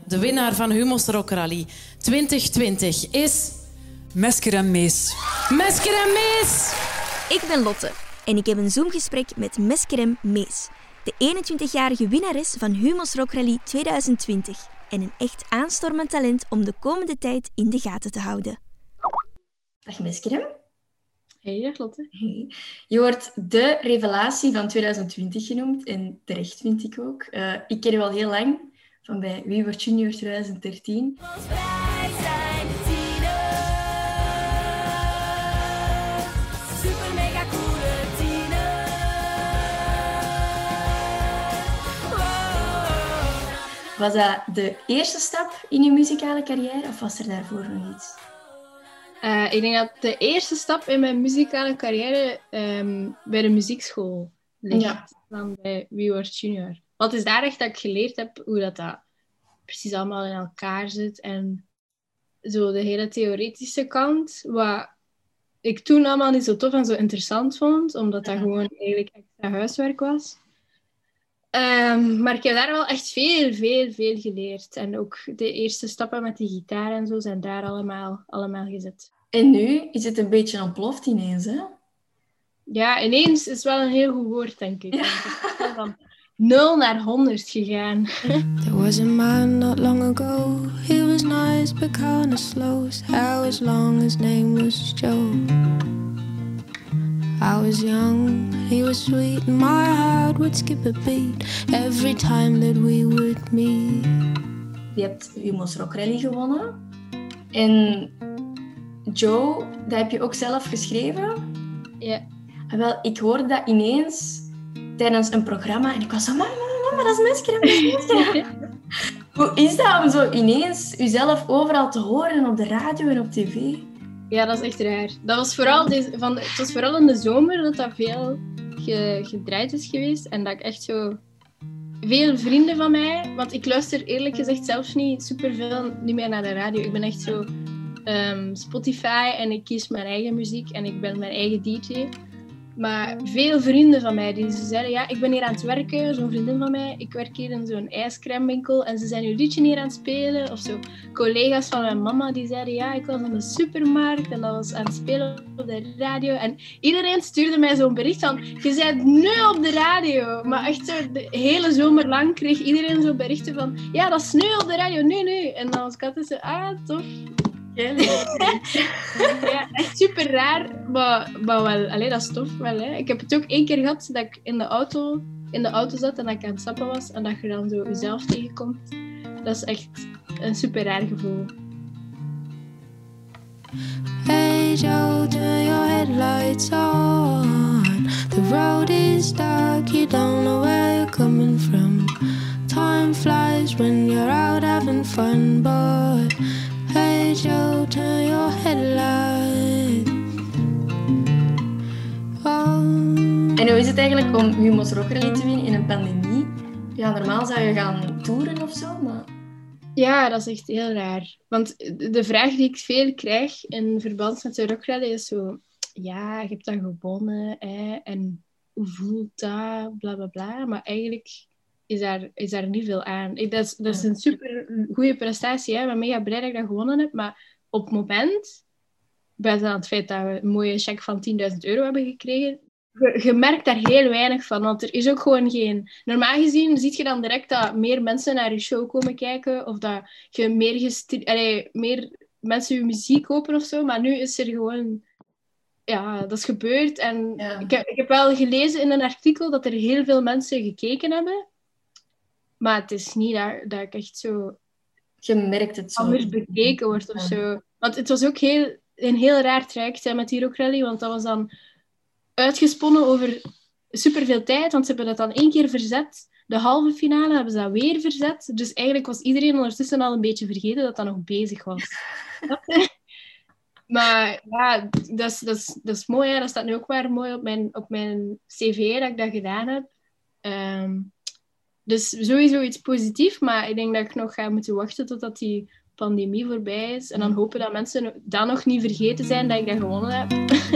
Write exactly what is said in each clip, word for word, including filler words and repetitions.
De winnaar van Humo's Rock Rally twintig twintig is... Mesker en Mees. Mesker en Mees! Ik ben Lotte en ik heb een Zoom-gesprek met Meskerem Mees, de eenentwintigjarige winnares van Humo's Rock Rally twintig twintig en een echt aanstormend talent om de komende tijd in de gaten te houden. Dag Meskerem. Hey, dag Lotte. Hey. Je wordt de revelatie van twintig twintig genoemd en terecht vind ik ook. Uh, ik ken je al heel lang, van bij Wie wordt Junior twintig dertien. Wij zijn de tienen. Super mega coole tienen. Wow. Was dat de eerste stap in je muzikale carrière of was er daarvoor nog iets? Uh, ik denk dat de eerste stap in mijn muzikale carrière um, bij de muziekschool ligt. Ja. Dan bij Wie wordt Junior. Want het is daar echt dat ik geleerd heb hoe dat, dat precies allemaal in elkaar zit. En zo de hele theoretische kant, wat ik toen allemaal niet zo tof en zo interessant vond, omdat dat gewoon eigenlijk extra huiswerk was. Um, maar ik heb daar wel echt veel, veel, veel geleerd. En ook de eerste stappen met de gitaar en zo zijn daar allemaal, allemaal gezet. En nu is het een beetje ontploft ineens, hè? Ja, ineens is wel een heel goed woord, denk ik. Ja. Het is van nul naar honderd gegaan. There was a man not long ago. He was nice but kinda slow. His hair was long, his name was Joe. I was young, he was sweet, and my heart would skip a beat every time that we would meet. Je hebt Humo's Rock Rally gewonnen. En Joe, dat heb je ook zelf geschreven? Ja. En wel, ik hoorde dat ineens tijdens een programma en ik was zo, mama, mama, dat is Meskerem, dat is Meskerem. Hoe is dat om zo ineens jezelf overal te horen op de radio en op tv? Ja, dat is echt raar. Dat was vooral deze, van, het was vooral in de zomer dat dat veel ge, gedraaid is geweest. En dat ik echt zo... Veel vrienden van mij... Want ik luister eerlijk gezegd zelfs niet superveel niet meer naar de radio. Ik ben echt zo... Um, Spotify en ik kies mijn eigen muziek en ik ben mijn eigen D J. Maar veel vrienden van mij die ze zeiden, ja, ik ben hier aan het werken, zo'n vriendin van mij, ik werk hier in zo'n ijscrèmewinkel en ze zijn uw liedje hier aan het spelen. Of zo collega's van mijn mama die zeiden, ja, ik was aan de supermarkt en dat was aan het spelen op de radio. En iedereen stuurde mij zo'n bericht van, je bent nu op de radio. Maar echt zo, de hele zomer lang kreeg iedereen zo'n berichten van, ja, dat is nu op de radio, nu, nu. En dan was ik altijd zo, ah, tof. Ja, echt super raar, maar, maar wel, allee, dat is tof wel. Hè. Ik heb het ook één keer gehad dat ik in de auto, in de auto zat en dat ik aan het stappen was en dat je dan zo jezelf tegenkomt. Dat is echt een super raar gevoel. Hey Joe, turn your headlights on. The road is dark, you don't know where you're coming from. Time flies when you're out having fun, but hey Joe, turn your headlights on. En hoe is het eigenlijk om Humo's Rock Rally te winnen in een pandemie? Ja, normaal zou je gaan toeren of zo, maar... Ja, dat is echt heel raar. Want de vraag die ik veel krijg in verband met de Rock Rally is zo... Ja, je hebt dat gewonnen, hè, en hoe voelt dat, bla bla bla. Maar eigenlijk is daar, is daar niet veel aan. Ik, dat, is, dat is een super goede prestatie, hè. Ik ben mega blij dat ik dat gewonnen heb. Maar op het moment, buiten aan het feit dat we een mooie cheque van tienduizend euro hebben gekregen, je, je merkt daar heel weinig van. Want er is ook gewoon geen... Normaal gezien zie je dan direct dat meer mensen naar je show komen kijken. Of dat je meer, gestri- allee, meer mensen je muziek kopen of zo. Maar nu is er gewoon... Ja, dat is gebeurd. En Ja. ik, heb, ik heb wel gelezen in een artikel dat er heel veel mensen gekeken hebben. Maar het is niet dat, dat ik echt zo Je merkt het zo. anders bekeken word of zo. Want het was ook heel, een heel raar traject hè, met die Rock Rally. Want dat was dan uitgesponnen over superveel tijd. Want ze hebben dat dan één keer verzet. De halve finale hebben ze dat weer verzet. Dus eigenlijk was iedereen ondertussen al een beetje vergeten dat dat nog bezig was. Maar ja, dat is, dat is, dat is mooi. Hè? Dat staat nu ook maar mooi op mijn, op mijn cv dat ik dat gedaan heb. Um, dus sowieso iets positiefs. Maar ik denk dat ik nog ga moeten wachten totdat die pandemie voorbij is. En dan hopen dat mensen dan nog niet vergeten zijn dat ik dat gewonnen heb.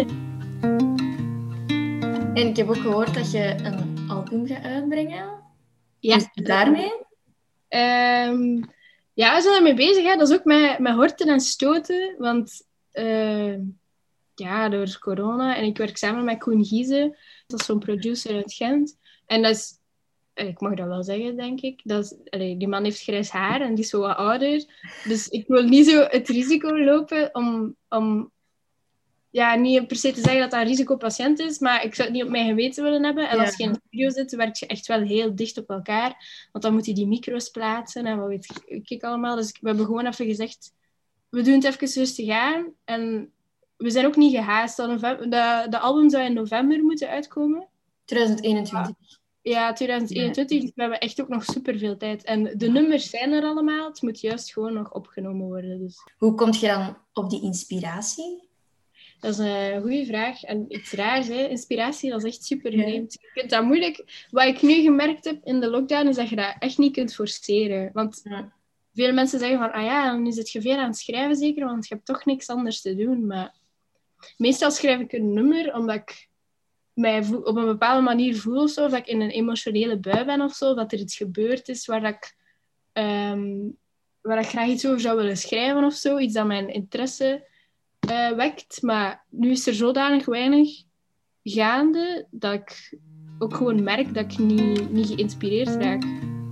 En ik heb ook gehoord dat je een album gaat uitbrengen. Ja. Dus daarmee? Um, Ja, we zijn ermee bezig. Hè. Dat is ook met, met horten en stoten. Want uh, ja, door corona. En ik werk samen met Koen Giese. Dat is zo'n producer uit Gent. En dat is... Ik mag dat wel zeggen, denk ik. Dat is, allee, die man heeft grijs haar en die is zo wat ouder. Dus ik wil niet zo het risico lopen om... om ja, niet per se te zeggen dat dat een risicopatiënt is, maar ik zou het niet op mijn geweten willen hebben. En ja. Als je in de studio zit, werk je echt wel heel dicht op elkaar. Want dan moet je die micro's plaatsen en wat weet ik allemaal. Dus we hebben gewoon even gezegd, we doen het even rustig aan. En we zijn ook niet gehaast. De, de album zou in november moeten uitkomen. twintig eenentwintig. Ja, twintig eenentwintig. Dus we hebben echt ook nog superveel tijd. En de nummers zijn er allemaal. Het moet juist gewoon nog opgenomen worden. Dus. Hoe kom je dan op die inspiratie? Dat is een goede vraag. En iets raars, hè. Inspiratie, dat is echt super vreemd. Je kunt dat moeilijk... Wat ik nu gemerkt heb in de lockdown, is dat je dat echt niet kunt forceren. Want ja. Veel mensen zeggen van, ah ja, dan is het je veel aan het schrijven zeker, want je hebt toch niks anders te doen. Maar meestal schrijf ik een nummer, omdat ik mij vo- op een bepaalde manier voel of zo, of dat ik in een emotionele bui ben of zo, of dat er iets gebeurd is waar dat ik, um, waar ik graag iets over zou willen schrijven of zo. Iets dat mijn interesse... Uh, wekt, maar nu is er zodanig weinig gaande dat ik ook gewoon merk dat ik niet, niet geïnspireerd raak.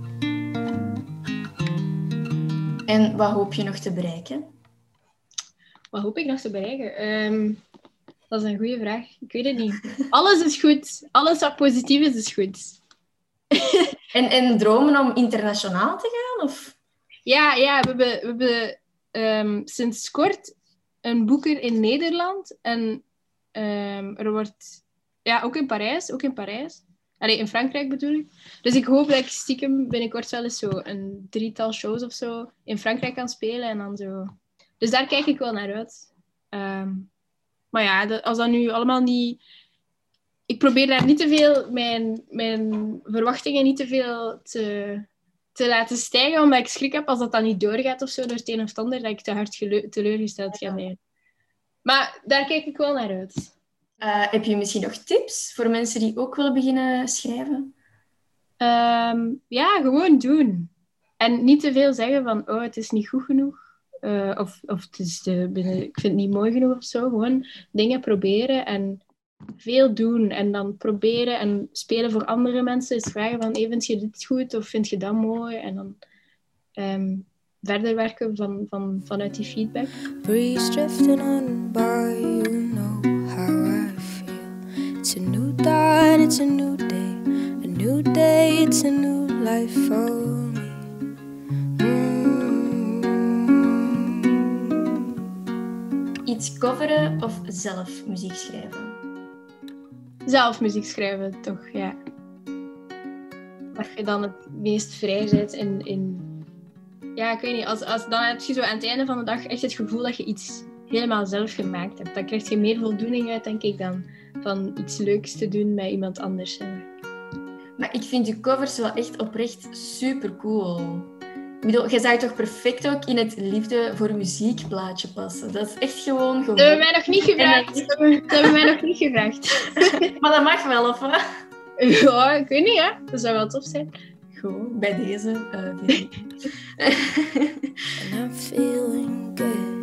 En wat hoop je nog te bereiken? Wat hoop ik nog te bereiken? Um, dat is een goede vraag. Ik weet het niet. Alles is goed. Alles wat positief is, is goed. en, en dromen om internationaal te gaan? Of? Ja, ja, we hebben, we hebben um, sinds kort... een boeker in Nederland. En um, er wordt... Ja, ook in Parijs. Ook in Parijs. Allee, in Frankrijk bedoel ik. Dus ik hoop dat ik stiekem binnenkort wel eens zo een drietal shows of zo in Frankrijk kan spelen. En dan zo... Dus daar kijk ik wel naar uit. Um, maar ja, dat, als dat nu allemaal niet... Ik probeer daar niet te veel... Mijn, mijn verwachtingen niet te veel te... te laten stijgen, omdat ik schrik heb als dat dan niet doorgaat of zo, door het een of het ander, dat ik te hard gele- teleurgesteld ga zijn. Maar daar kijk ik wel naar uit. Uh, heb je misschien nog tips voor mensen die ook willen beginnen schrijven? Um, ja, gewoon doen. En niet te veel zeggen van, oh, het is niet goed genoeg. Uh, of of het is de, binnen, ik vind het niet mooi genoeg of zo. Gewoon dingen proberen en veel doen en dan proberen en spelen voor andere mensen. Eens vragen van, hey, vind je dit goed of vind je dat mooi? En dan um, verder werken van, van, vanuit die feedback. Breeze drifting on by, you know how I feel. It's a new dawn, it's a new day. A new day, it's a new life for me. Mm. Iets coveren of zelf muziek schrijven? Zelf muziek schrijven, toch, ja. Dat je dan het meest vrij bent in... in... Ja, ik weet niet. Als, als, dan heb je zo aan het einde van de dag echt het gevoel dat je iets helemaal zelf gemaakt hebt. Dan krijg je meer voldoening uit, denk ik, dan van iets leuks te doen met iemand anders. Maar ik vind je covers wel echt oprecht super cool. Ik bedoel, jij zou toch perfect ook in het liefde voor muziek plaatje passen. Dat is echt gewoon gewoon. Dat hebben wij nog niet gevraagd. Dat hebben, dat hebben wij nog niet gevraagd. Maar dat mag wel, of wat? Ja, ik weet niet, hè. Dat zou wel tof zijn. Gewoon, bij deze. Uh, deze. And I'm feeling good.